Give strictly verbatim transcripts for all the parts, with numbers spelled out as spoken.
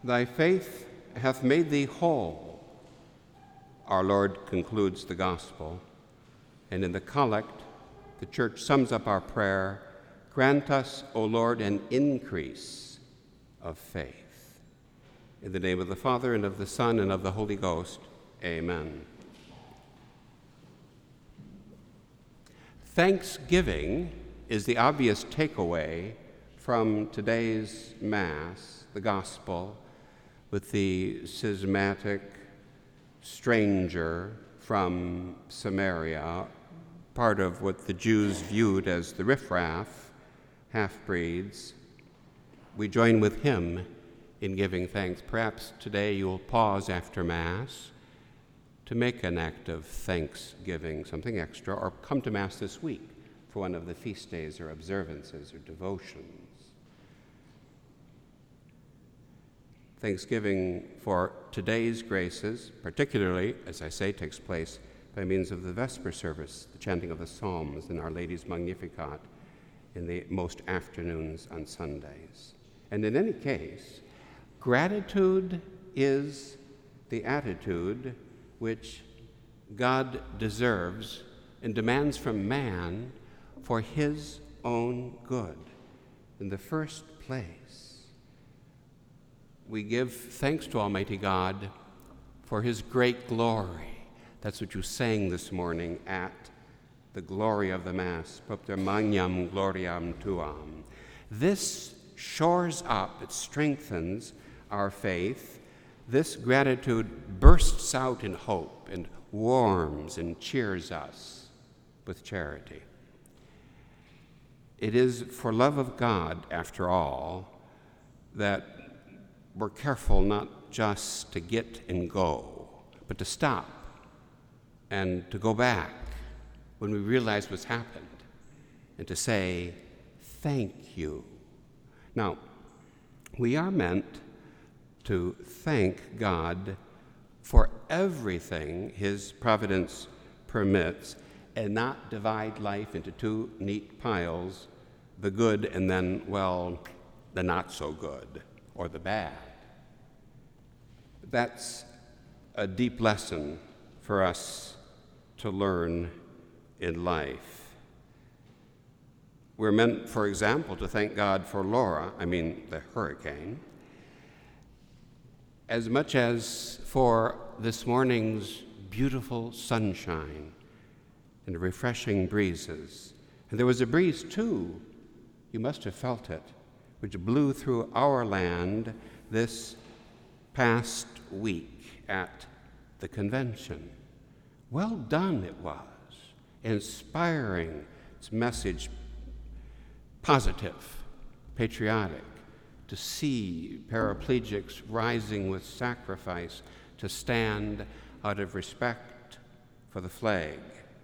Thy faith hath made thee whole. Our Lord concludes the gospel, and in the collect, the church sums up our prayer, grant us, O Lord, an increase of faith. In the name of the Father, and of the Son, and of the Holy Ghost, amen. Thanksgiving is the obvious takeaway from today's Mass, the Gospel, with the schismatic stranger from Samaria, part of what the Jews viewed as the riffraff, half-breeds. We join with him in giving thanks. Perhaps today you'll pause after Mass to make an act of thanksgiving, something extra, or come to Mass this week for one of the feast days or observances or devotions. Thanksgiving for today's graces, particularly, as I say, takes place by means of the Vesper service, the chanting of the Psalms and Our Lady's Magnificat in the most afternoons on Sundays. And in any case, gratitude is the attitude which God deserves and demands from man for his own good. In the first place, we give thanks to Almighty God for his great glory. That's what you sang this morning at the glory of the Mass, Propter Magnam Gloriam Tuam. This shores up, it strengthens our faith. This gratitude bursts out in hope and warms and cheers us with charity. It is for love of God, after all, that we're careful not just to get and go, but to stop and to go back when we realize what's happened and to say, thank you. Now, we are meant to thank God for everything his providence permits and not divide life into two neat piles, the good and then, well, the not so good or the bad. That's a deep lesson for us to learn in life. We're meant, for example, to thank God for Laura, I mean the hurricane, as much as for this morning's beautiful sunshine and refreshing breezes. And there was a breeze, too, you must have felt it, which blew through our land this past week at the convention. Well done it was, inspiring, its message positive, patriotic, to see paraplegics rising with sacrifice to stand out of respect for the flag.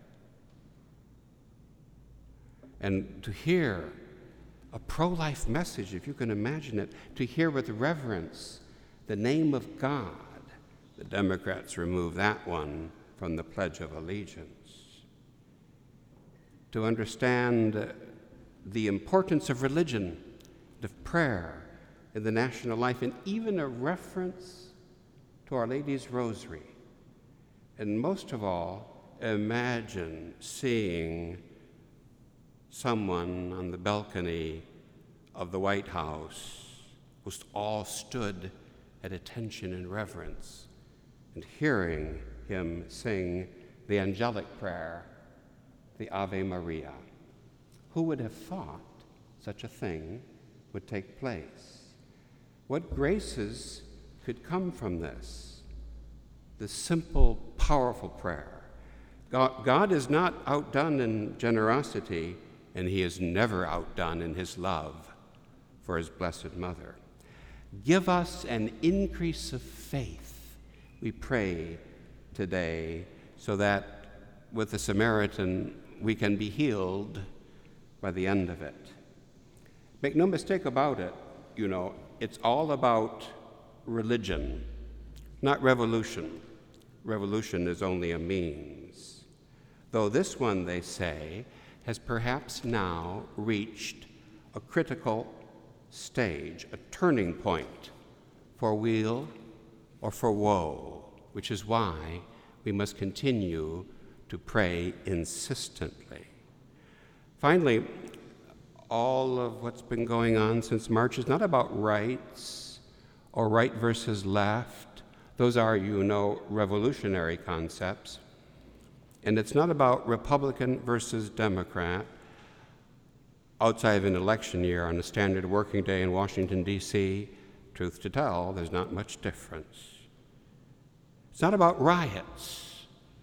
And to hear a pro-life message, if you can imagine it, to hear with reverence the name of God. The Democrats remove that one from the Pledge of Allegiance. To understand the importance of religion, of prayer in the national life, and even a reference to Our Lady's Rosary. And most of all, imagine seeing someone on the balcony of the White House who all stood at attention and reverence, and hearing him sing the angelic prayer, the Ave Maria. Who would have thought such a thing would take place? What graces could come from this? This simple, powerful prayer. God, God is not outdone in generosity, and he is never outdone in his love for his Blessed Mother. Give us an increase of faith, we pray today, so that with the Samaritan we can be healed by the end of it. Make no mistake about it, you know, it's all about religion, not revolution. Revolution is only a means. Though this one, they say, has perhaps now reached a critical stage, a turning point for weal or for woe, which is why we must continue to pray insistently. Finally, all of what's been going on since March is not about rights or right versus left. Those are, you know, revolutionary concepts. And it's not about Republican versus Democrat. Outside of an election year on a standard working day in Washington, D C, truth to tell, there's not much difference. It's not about riots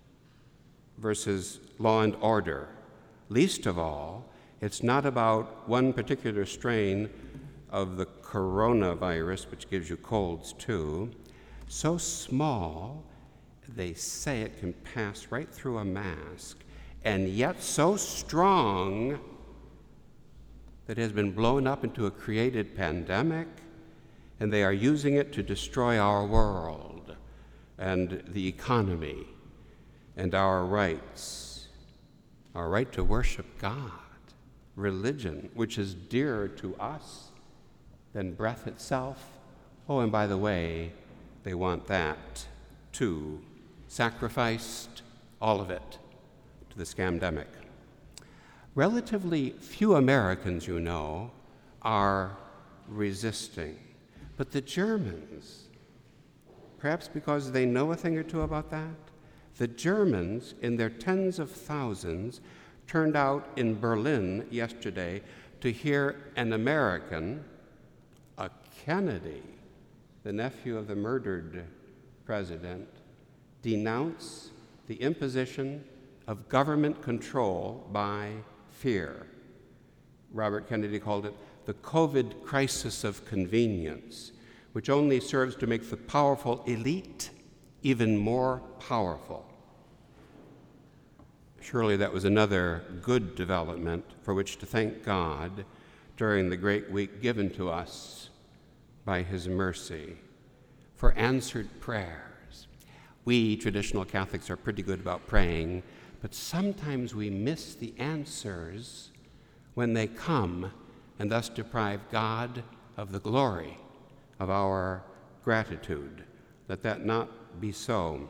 versus law and order. Least of all, it's not about one particular strain of the coronavirus, which gives you colds too, so small they say it can pass right through a mask, and yet so strong that it has been blown up into a created pandemic, and they are using it to destroy our world and the economy and our rights, our right to worship God, religion, which is dearer to us than breath itself. Oh, and by the way, they want that too, sacrificed, all of it, to the scamdemic. Relatively few Americans, you know, are resisting. But the Germans, perhaps because they know a thing or two about that, the Germans, in their tens of thousands, turned out in Berlin yesterday to hear an American, a Kennedy, the nephew of the murdered president, denounce the imposition of government control by fear. Robert Kennedy called it the COVID crisis of convenience, which only serves to make the powerful elite even more powerful. Surely that was another good development for which to thank God during the great week given to us by His mercy, for answered prayers. We traditional Catholics are pretty good about praying, but sometimes we miss the answers when they come and thus deprive God of the glory of our gratitude. Let that not be so.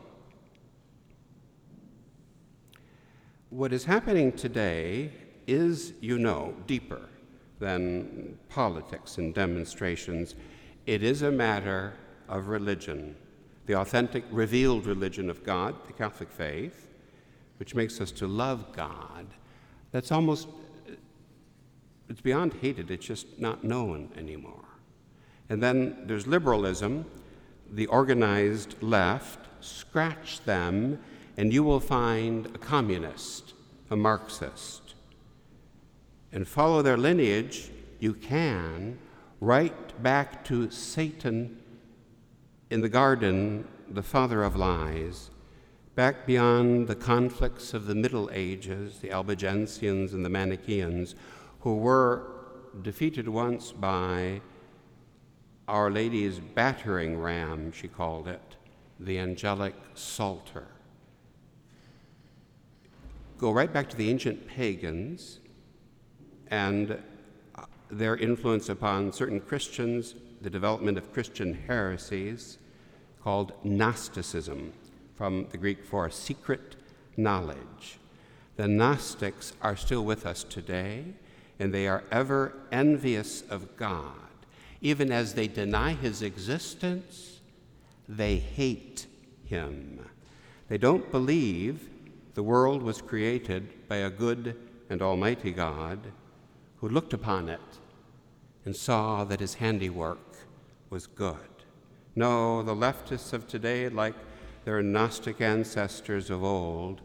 What is happening today is, you know, deeper than politics and demonstrations. It is a matter of religion, the authentic, revealed religion of God, the Catholic faith, which makes us to love God. That's almost, it's beyond hated, it's just not known anymore. And then there's liberalism, the organized left. Scratch them, and you will find a communist, a Marxist. And follow their lineage, you can, right back to Satan in the garden, the father of lies, back beyond the conflicts of the Middle Ages, the Albigensians and the Manichaeans, who were defeated once by Our Lady's battering ram, she called it, the angelic Psalter. Go right back to the ancient pagans and their influence upon certain Christians, the development of Christian heresies called Gnosticism, from the Greek for secret knowledge. The Gnostics are still with us today, and they are ever envious of God. Even as they deny His existence, they hate Him. They don't believe the world was created by a good and almighty God who looked upon it and saw that His handiwork was good. No, the leftists of today, like their Gnostic ancestors of old,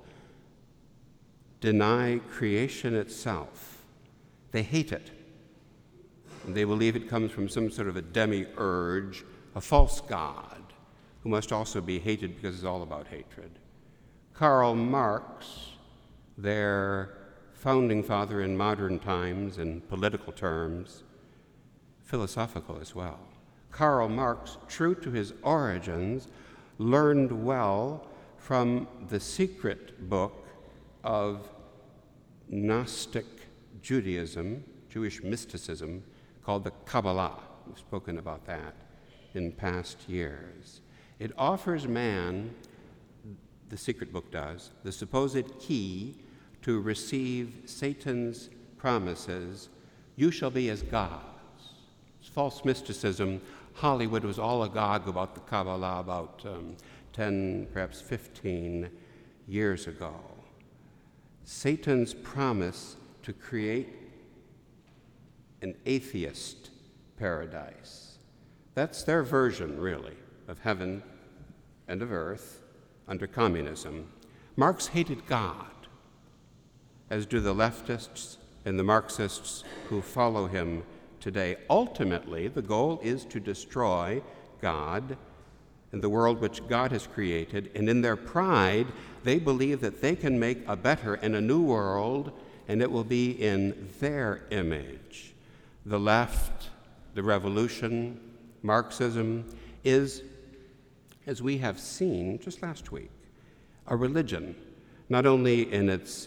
deny creation itself. They hate it. And they believe it comes from some sort of a demiurge, a false god, who must also be hated because it's all about hatred. Karl Marx, their founding father in modern times in political terms, philosophical as well. Karl Marx, true to his origins, learned well from the secret book of Gnostic Judaism, Jewish mysticism, called the Kabbalah. We've spoken about that in past years. It offers man, the secret book does, the supposed key to receive Satan's promises, you shall be as gods. It's false mysticism. Hollywood was all agog about the Kabbalah about um, ten, perhaps fifteen years ago. Satan's promise to create an atheist paradise. That's their version, really, of heaven and of earth under communism. Marx hated God, as do the leftists and the Marxists who follow him today. Ultimately, the goal is to destroy God and the world which God has created, and in their pride, they believe that they can make a better and a new world, and it will be in their image. The left, the revolution, Marxism, is, as we have seen just last week, a religion, not only in its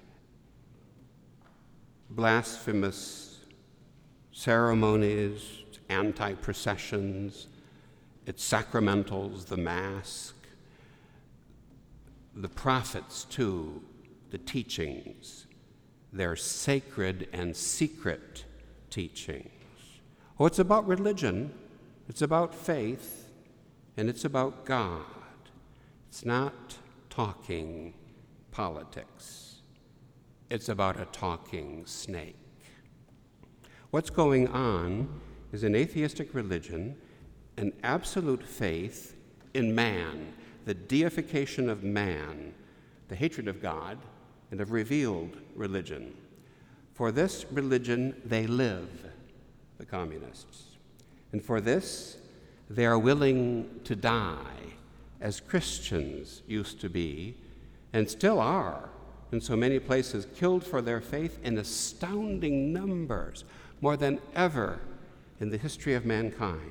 blasphemous ceremonies, its anti-processions, its sacramentals, the mask, the prophets too, the teachings, their sacred and secret teachings. Oh, it's about religion, it's about faith, and it's about God. It's not talking politics. It's about a talking snake. What's going on is an atheistic religion, an absolute faith in man, the deification of man, the hatred of God, and of revealed religion. For this religion they live, the communists. And for this they are willing to die, as Christians used to be, and still are, in so many places, killed for their faith in astounding numbers, more than ever in the history of mankind.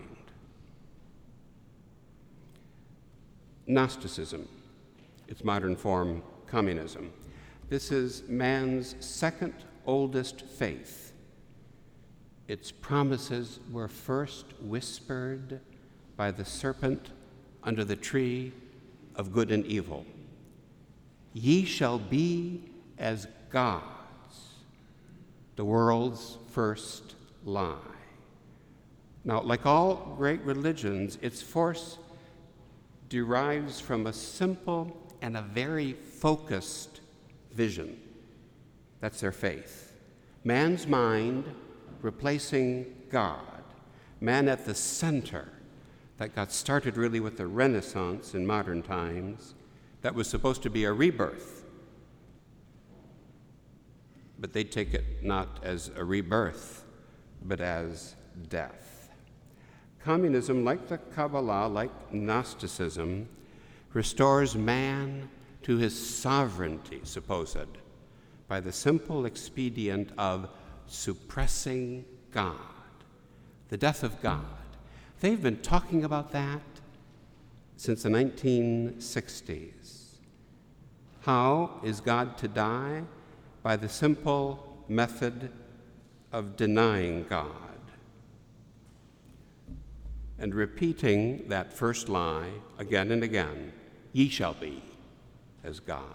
Gnosticism, its modern form, communism. This is man's second oldest faith. Its promises were first whispered by the serpent under the tree of good and evil. Ye shall be as gods, the world's first lie. Now, like all great religions, its force derives from a simple and a very focused vision. That's their faith. Man's mind replacing God. Man at the center. That got started really with the Renaissance in modern times. That was supposed to be a rebirth. But they take it not as a rebirth, but as death. Communism, like the Kabbalah, like Gnosticism, restores man to his sovereignty, supposed, by the simple expedient of suppressing God, the death of God. They've been talking about that since the nineteen sixties. How is God to die? By the simple method of denying God and repeating that first lie again and again, ye shall be as gods.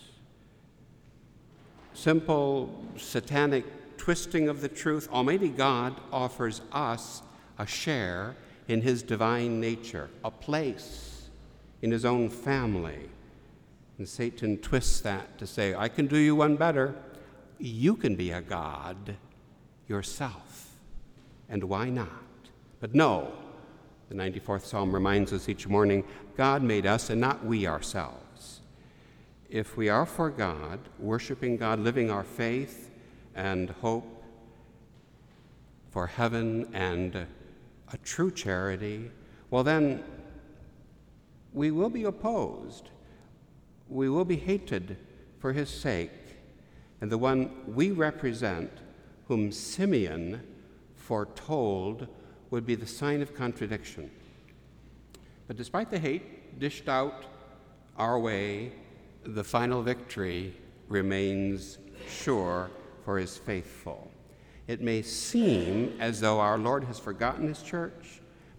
Simple satanic twisting of the truth. Almighty God offers us a share in his divine nature, a place in his own family. And Satan twists that to say, I can do you one better. You can be a god yourself. And why not? But no, the ninety-fourth Psalm reminds us each morning, God made us and not we ourselves. If we are for God, worshiping God, living our faith and hope for heaven and a true charity, well then, we will be opposed. We will be hated for his sake. And the one we represent, whom Simeon foretold would be the sign of contradiction. But despite the hate dished out our way, the final victory remains sure for his faithful. It may seem as though our Lord has forgotten his church,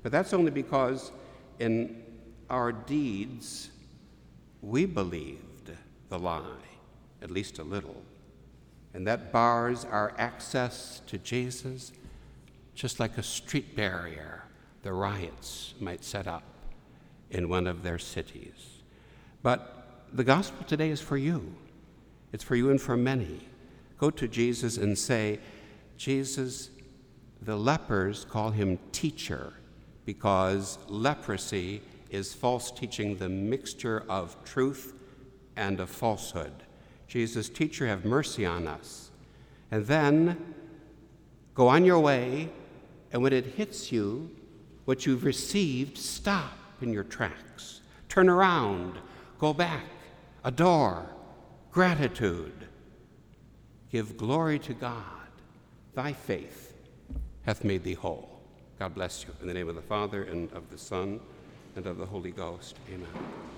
But that's only because in our deeds we believed the lie, at least a little. And that bars our access to Jesus, just like a street barrier the riots might set up in one of their cities. But the gospel today is for you. It's for you and for many. Go to Jesus and say, Jesus, the lepers call him teacher because leprosy is false teaching, the mixture of truth and of falsehood. Jesus, teacher, have mercy on us. And then go on your way, and when it hits you, what you've received, stop in your tracks. Turn around, go back, adore, gratitude. Give glory to God. Thy faith hath made thee whole. God bless you. In the name of the Father, and of the Son, and of the Holy Ghost. Amen.